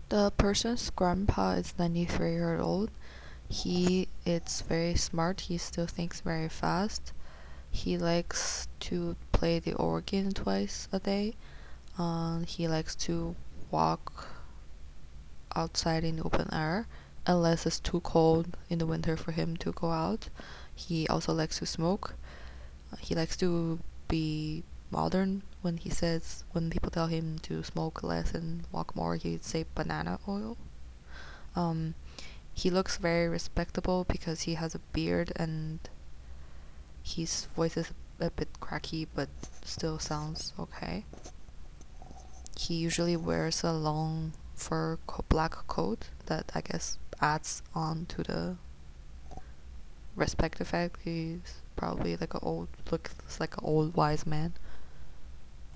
The person's grandpa is 93 years old. He is very smart. He still thinks very fast. He likes to play the organ twice a day. He likes to walk outside in the open air unless it's too cold in the winter for him to go out. He also likes to smoke. He likes to be modern. When people tell him to smoke less and walk more, he'd say banana oil. Um, he looks very respectable because he has a beard and his voice is a bit cracky but still sounds okay. He usually wears a long black coat that I guess adds on to the respect effect. He's probably like looks like an old wise man.